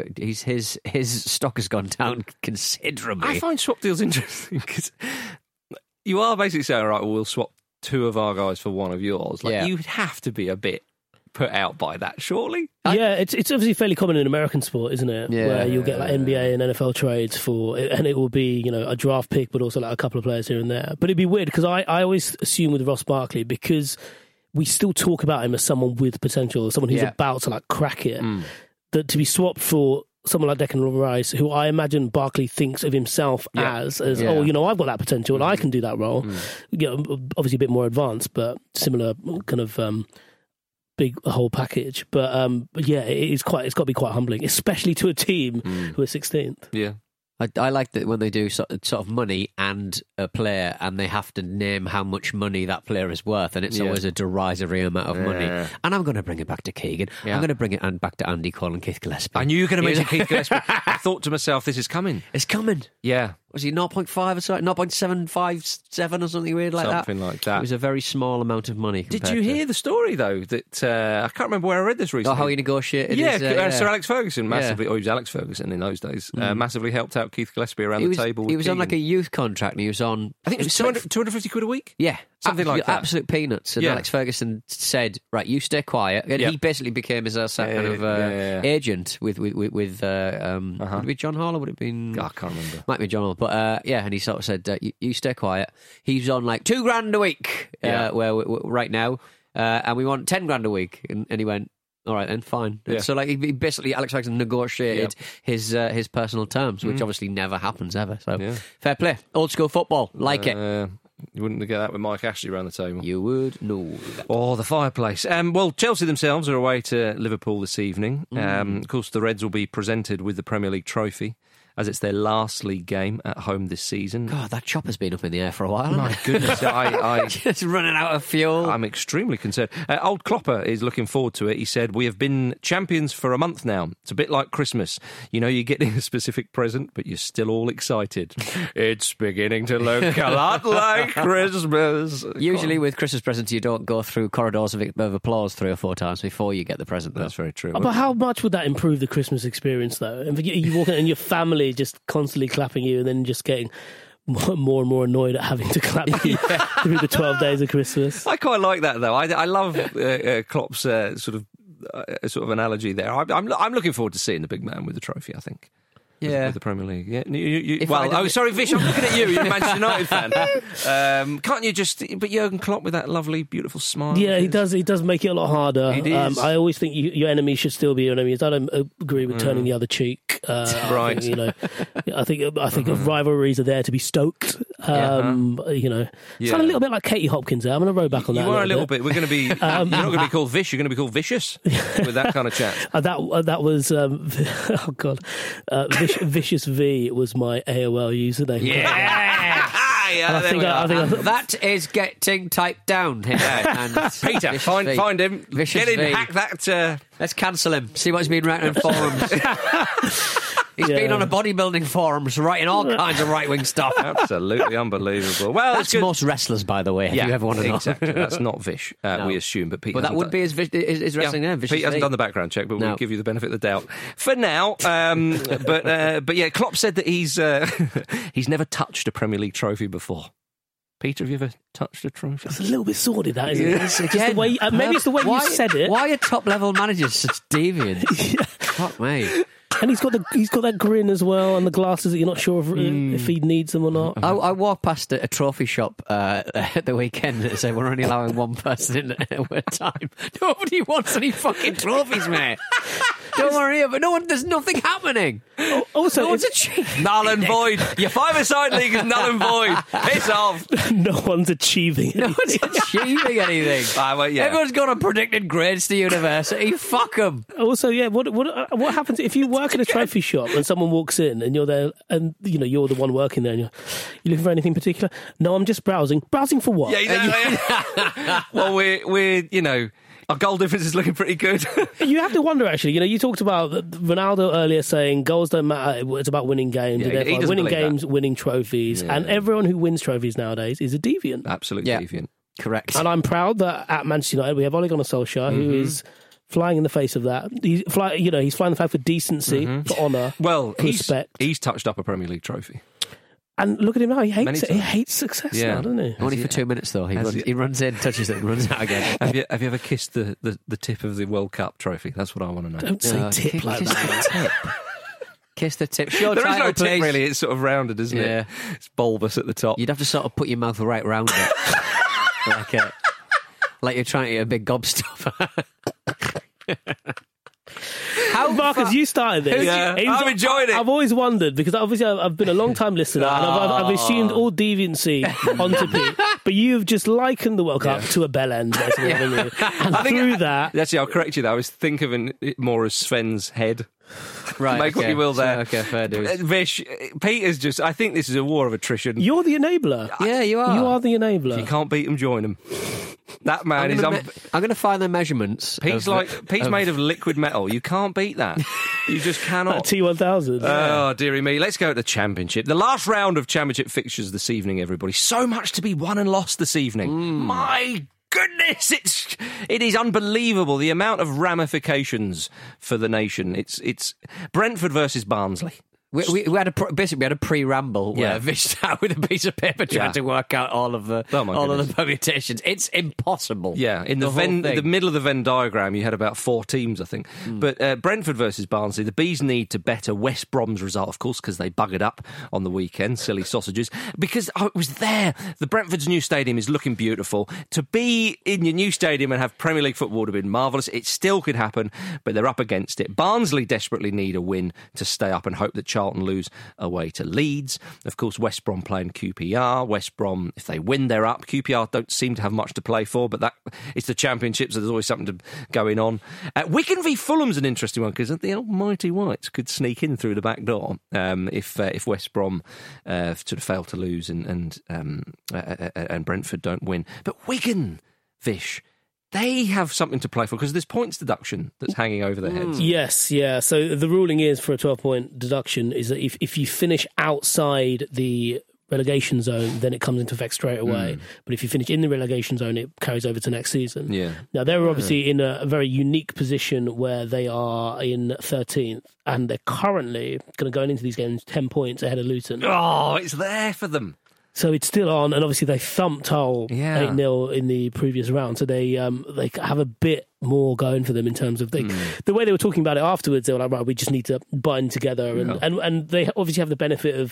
his stock has gone down considerably. I find swap deals interesting because you are basically saying, right, well, we'll swap two of our guys for one of yours. You'd have to be a bit put out by that, surely. Yeah, it's obviously fairly common in American sport, isn't it? Yeah, where you'll get NBA and NFL trades and it will be a draft pick, but also a couple of players here and there. But it'd be weird because I always assume with Ross Barkley, because we still talk about him as someone with potential, someone who's about to crack it, that to be swapped for someone like Declan Rice, who I imagine Barkley thinks of himself as I've got that potential and I can do that role. Obviously a bit more advanced, but similar kind of big whole package. But it's got to be quite humbling, especially to a team who are 16th. Yeah. I like that when they do sort of money and a player and they have to name how much money that player is worth, and it's always a derisory amount of money. And I'm going to bring it back to Keegan. I'm going to bring it back to Andy Cole and Keith Gillespie. I knew you were going to mention Keith Gillespie. I thought to myself, this is coming. It's coming. Yeah. Was he 0.5 or something? 0.757 or something weird like that? Something like that. It was a very small amount of money. Did you hear the story, though, that I can't remember where I read this recently? Oh, how he negotiated Sir Alex Ferguson massively, or he was Alex Ferguson in those days, massively helped out Keith Gillespie around the table. He was on a youth contract and he was on... I think it was 250 quid a week? Yeah. Something like that. Absolute peanuts. And Alex Ferguson said, right, you stay quiet. And he basically became his agent with would it be John Hall or would it have been... I can't remember. Might be John Hall. But and he sort of said, you stay quiet. He's on like $2,000 a week where right now, and we want $10,000 a week. And he went, all right then, fine. Yeah. So he basically, Alex Ferguson negotiated his personal terms, which obviously never happens ever. So fair play. Old school football, like it. You wouldn't get that with Mike Ashley around the table. You would? No. Or the fireplace. Well, Chelsea themselves are away to Liverpool this evening. Of course, the Reds will be presented with the Premier League trophy, as it's their last league game at home this season. God, that chopper's been up in the air for a while. My goodness, I just running out of fuel. I'm extremely concerned. Old Klopper is looking forward to it. He said, "We have been champions for a month now. It's a bit like Christmas. You know, you're getting a specific present, but you're still all excited. It's beginning to look a lot like Christmas." Usually with Christmas presents, you don't go through corridors of applause 3 or 4 times before you get the present, though. That's very true. But how much would that improve the Christmas experience, though? And you walk in and your family just constantly clapping you and then just getting more and more annoyed at having to clap you through the 12 days of Christmas. I quite like that, though. I love Klopp's sort of analogy there. I'm looking forward to seeing the big man with the trophy, I think. Yeah, with the Premier League. Yeah, sorry, Vish, I'm looking at you. You're a Manchester United fan. Can't you just? But Jurgen Klopp with that lovely, beautiful smile. Yeah, he does. He does make it a lot harder. I always think your enemy should still be your enemies. I don't agree with turning the other cheek. Right. I think rivalries are there to be stoked. It's kind of a little bit like Katie Hopkins there. I'm going to row back on that. You are a little bit. We're going to be. You're not going to be called Vish. You're going to be called Vicious with that kind of chat. That was. Oh God. Vicious V was my AOL username. Yeah. That is getting typed down here. And Peter, find him. Vicious Get in, V. hack that. Let's cancel him. See what he's been writing on forums. He's been on a bodybuilding forums writing all kinds of right-wing stuff. Absolutely unbelievable. Well, that's most wrestlers, by the way, if you ever want to know. Exactly. That's not Vish, we assume. But Pete that would be his wrestling name. Pete hasn't done the background check, but we'll give you the benefit of the doubt for now. But yeah, Klopp said that he's never touched a Premier League trophy before. Peter, have you ever touched a trophy? It's a little bit sordid, that, isn't it? It's the way, maybe it's the way you said it. Why are top-level managers such deviants? Fuck me. And he's got that grin as well, and the glasses that you're not sure if he needs them or not. I walked past a trophy shop at the weekend and said we're only allowing one person in at a time. Nobody wants any fucking trophies, mate. Don't worry, but there's nothing happening. Also, no one's achieving. Null and void. Your five-a-side league is null and void. Piss off. No one's achieving anything. No one's achieving anything. Everyone's got a predicted grades to university. Fuck them. Also, what happens if you work in a trophy shop and someone walks in and you're there and you're the one working there and you're looking for anything particular? No, I'm just browsing. Browsing for what? Yeah. Well, we're our goal difference is looking pretty good. You have to wonder, actually. You talked about Ronaldo earlier saying goals don't matter. It's about winning games. Yeah, and winning games, winning trophies. Yeah. And everyone who wins trophies nowadays is a deviant. Absolutely deviant. Correct. And I'm proud that at Manchester United we have Ole Gunnar Solskjaer, who is flying in the face of that. He's flying the flag for decency, for honour, for respect. He's touched up a Premier League trophy. And look at him now. He hates it. He hates success now, doesn't he? Only for 2 minutes, though. He runs in, touches it, and runs out again. Have you ever kissed the tip of the World Cup trophy? That's what I want to know. Don't say tip like that. Kiss the tip. Sure, there is no please. tip, really. It's sort of rounded, isn't it? It's bulbous at the top. You'd have to sort of put your mouth right round it. like you're trying to eat a big gobstopper. Marcus, you started this. I'm enjoying it. I've always wondered, because obviously I've been a long time listener and I've assumed all deviancy onto Pete. But you've just likened the World Cup to a bell end, basically, haven't you? And through that... Actually, I'll correct you there. I was thinking of it more as Sven's head. Right, Make what you will there. Okay, fair dues. Vish, Peter's just... I think this is a war of attrition. You're the enabler. Yeah, you are. You are the enabler. If you can't beat them, join them. That man is... I'm going to find their measurements. Pete's made of liquid metal. You can't beat that. You just cannot. T1000. Oh, dearie me. Let's go to the Championship. The last round of Championship fixtures this evening, everybody. So much to be won and lost this evening. My goodness, it is unbelievable, the amount of ramifications for the nation. It's Brentford versus Barnsley. We had a pre-ramble where Vish sat with a piece of paper trying to work out all of the permutations. It's impossible. Yeah, in the middle of the Venn diagram, you had about 4 teams, I think. But Brentford versus Barnsley, the Bees need to better West Brom's result, of course, because they buggered up on the weekend. Silly sausages. Because I was there. The Brentford's new stadium is looking beautiful. To be in your new stadium and have Premier League football would have been marvellous. It still could happen, but they're up against it. Barnsley desperately need a win to stay up and hope that Charlton lose away to Leeds. Of course, West Brom playing QPR. West Brom, if they win, they're up. QPR don't seem to have much to play for, but it's the Championship, so there's always something going on. Wigan v Fulham's an interesting one, because the almighty Whites could sneak in through the back door if West Brom sort of fail to lose and Brentford don't win. But Wigan, Vish, they have something to play for, because there's points deduction that's hanging over their heads. Yes, yeah. So the ruling is for a 12-point deduction is that if you finish outside the relegation zone, then it comes into effect straight away. But if you finish in the relegation zone, it carries over to next season. Yeah. Now, they're obviously in a very unique position where they are in 13th, and they're currently going to go into these games 10 points ahead of Luton. Oh, it's there for them. So it's still on, and obviously they thumped Hull 8-0 in the previous round, so they have a bit more going for them in terms of the way they were talking about it afterwards. They were like, right, we just need to bind together, and they obviously have the benefit of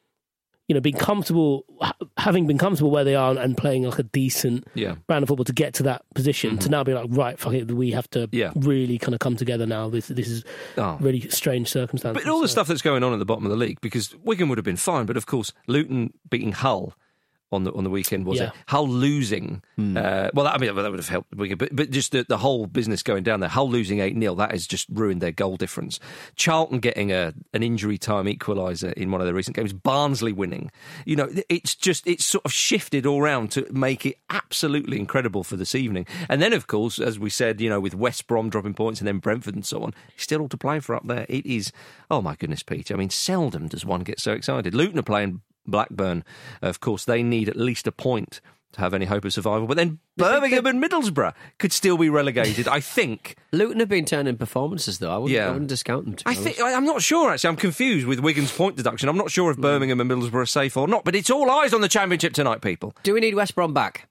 being comfortable, having been comfortable where they are and playing like a decent brand of football to get to that position, to now be like, right, fuck it, we have to really kind of come together now. This is really strange circumstances. But all the stuff that's going on at the bottom of the league, because Wigan would have been fine, but of course Luton beating Hull on the weekend, was it? Hull losing. That would have helped Wigan, but just the whole business going down there. Hull losing 8-0, that has just ruined their goal difference. Charlton getting an injury time equaliser in one of their recent games. Barnsley winning. It's sort of shifted all round to make it absolutely incredible for this evening. And then, of course, as we said, with West Brom dropping points and then Brentford and so on, still all to play for up there. It is, oh my goodness, Peter. I mean, seldom does one get so excited. Luton are playing Blackburn. Of course, they need at least a point to have any hope of survival. But then Birmingham and Middlesbrough could still be relegated, I think. Luton have been turning performances, though. I wouldn't discount them. I'm not sure, actually. I'm confused with Wigan's point deduction. I'm not sure if Birmingham and Middlesbrough are safe or not. But it's all eyes on the Championship tonight, people. Do we need West Brom back?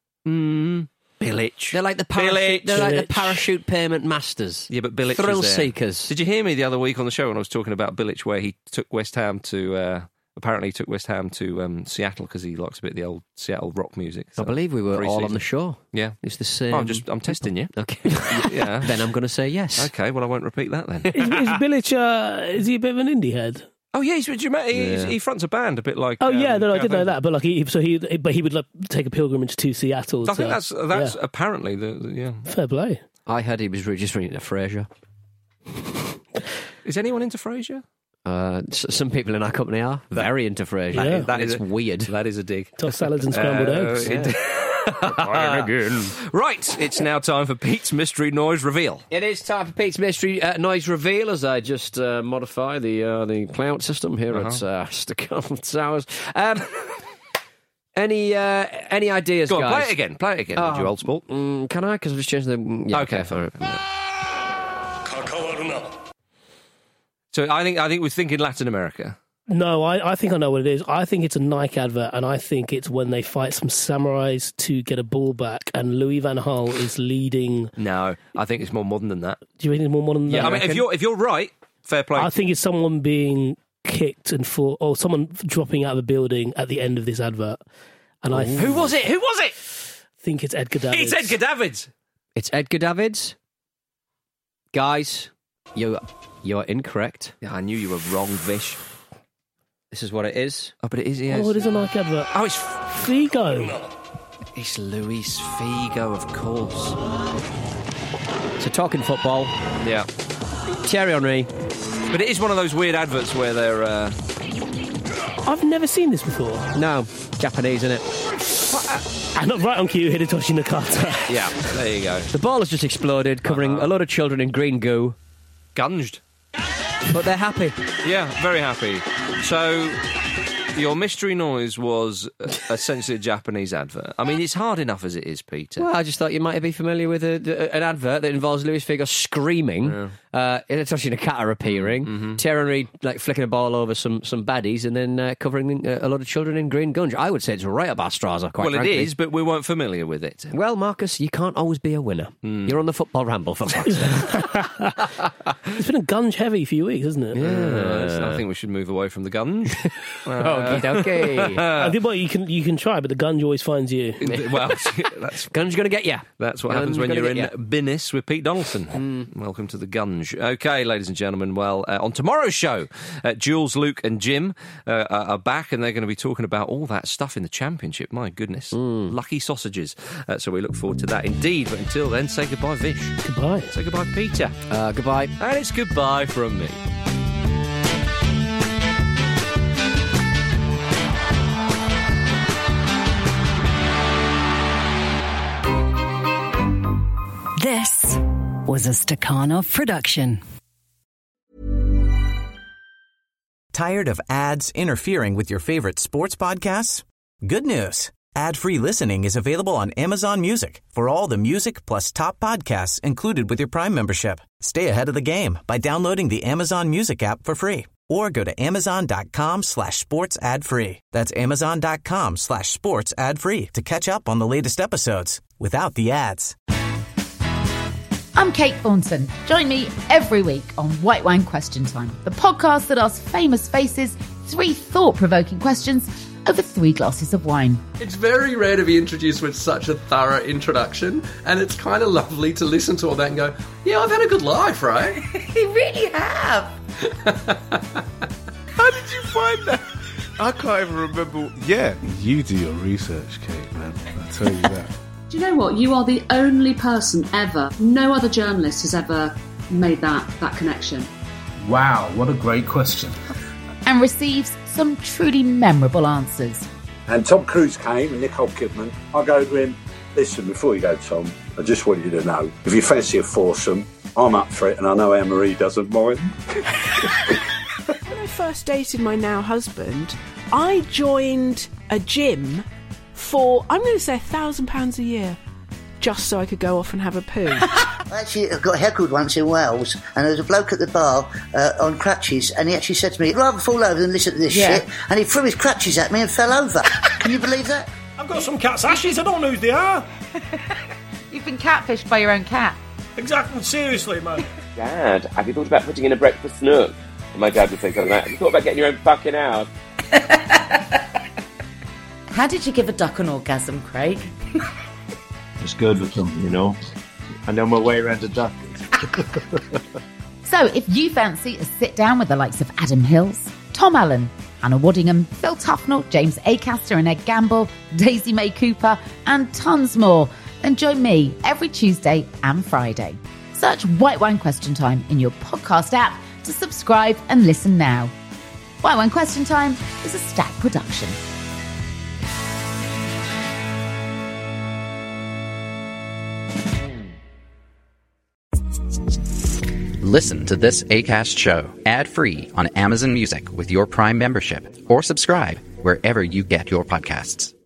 Bilic. They're like the parachute payment masters. Yeah, but Bilic thrill was there. seekers. Did you hear me the other week on the show when I was talking about Bilic, where he took West Ham to... Apparently he took West Ham to Seattle because he likes a bit of the old Seattle rock music. So I believe we were pre-season. all on the show. Yeah. It's the same. I'm testing you. Okay. Yeah. Then I'm going to say yes. Okay, well I won't repeat that then. Is Bilic, is he a bit of an indie head? Oh yeah, he fronts a band a bit like. Oh yeah, I did know that, but like he would like take a pilgrimage to Seattle. I think that's apparently the fair play. I heard he was just really into Frasier. Is anyone into Frasier? Some people in our company are very into Frasier. Yeah. That is weird. That is a dig. Tossed salads and scrambled eggs. Again. Right, it's now time for Pete's Mystery Noise Reveal. It is time for Pete's Mystery Noise Reveal, as I just modify the cloud system here at Staccato Towers. Any ideas, Go on, guys? Play it again, would you, old sport? Can I? Because I've just changed the... Yeah, okay, fine. So I think we're thinking Latin America. No, I think I know what it is. I think it's a Nike advert, and I think it's when they fight some samurais to get a ball back, and Louis van Gaal is leading. No, I think it's more modern than that. Do you think it's more modern than that? Yeah, I mean, if you're right, fair play. I think it's someone being kicked or someone dropping out of a building at the end of this advert. And Who was it? I think it's Edgar Davids. It's Edgar Davids. It's Edgar Davids. Guys, you're incorrect. Yeah, I knew you were wrong, Vish. This is what it is. Oh, but it is, yes. Oh, it is a Nike advert. Oh, it's Figo. It's Luis Figo, of course. So talking football. Yeah. Thierry Henry. But it is one of those weird adverts where they're... I've never seen this before. No, Japanese, innit? And right on cue, Hidetoshi Nakata. Yeah, there you go. The ball has just exploded, covering a lot of children in green goo. Gunged. But they're happy. Yeah, very happy. So, your mystery noise was essentially a Japanese advert. I mean, it's hard enough as it is, Peter. Well, I just thought you might be familiar with an advert that involves Luis Figo screaming, Hidetoshi Nakata appearing, Thierry Henry flicking a ball over some baddies, and then covering a lot of children in green gunge. I would say it's right up our straws, quite frankly. It is, but we weren't familiar with it. Well, Marcus, you can't always be a winner. You're on the football ramble, for fuck's sake. It's been a gunge-heavy few weeks, hasn't it? Yeah, I think we should move away from the gunge. Oh, Okie dokie. Well, you can try, but the gunge always finds you. Well, gunge going to get you. That's what happens when you're in Binnis with Pete Donaldson. Welcome to the gunge. Okay, ladies and gentlemen, well, on tomorrow's show, Jules, Luke and Jim are back, and they're going to be talking about all that stuff in the Championship. My goodness. Lucky sausages. So we look forward to that indeed. But until then, say goodbye, Vish. Goodbye. Say goodbye, Peter. Goodbye. And it's goodbye from me. This was a Stakhanov production. Tired of ads interfering with your favorite sports podcasts? Good news. Ad-free listening is available on Amazon Music for all the music plus top podcasts included with your Prime membership. Stay ahead of the game by downloading the Amazon Music app for free or go to amazon.com/sports ad free. That's amazon.com/sports ad free to catch up on the latest episodes without the ads. I'm Kate Thornton. Join me every week on White Wine Question Time, the podcast that asks famous faces 3 thought-provoking questions over 3 glasses of wine. It's very rare to be introduced with such a thorough introduction, and it's kind of lovely to listen to all that and go, yeah, I've had a good life, right? You really have. How did you find that? I can't even remember. Yeah, you do your research, Kate, man. I tell you that. Do you know what? You are the only person ever, no other journalist has ever made that connection. Wow, what a great question. And receives some truly memorable answers. And Tom Cruise came and Nicole Kidman. I go to him, listen, before you go, Tom, I just want you to know, if you fancy a foursome, I'm up for it, and I know Anne-Marie doesn't mind. When I first dated my now husband, I joined a gym for, I'm going to say £1,000 a year, just so I could go off and have a poo. I actually got heckled once in Wales, and there was a bloke at the bar on crutches, and he actually said to me, I'd rather fall over than listen to this shit, and he threw his crutches at me and fell over. Can you believe that? I've got some cat's ashes, I don't know who they are. You've been catfished by your own cat. Exactly, seriously, man. Dad, have you thought about putting in a breakfast nook? And my dad would say something like, have you thought about getting your own fucking house? How did you give a duck an orgasm, Craig? It's good with them, you know. I know my way around a duck. So, if you fancy a sit-down with the likes of Adam Hills, Tom Allen, Anna Waddingham, Phil Tufnell, James Acaster and Ed Gamble, Daisy May Cooper, and tons more, then join me every Tuesday and Friday. Search White Wine Question Time in your podcast app to subscribe and listen now. White Wine Question Time is a Stack production. Listen to this Acast show ad-free on Amazon Music with your Prime membership, or subscribe wherever you get your podcasts.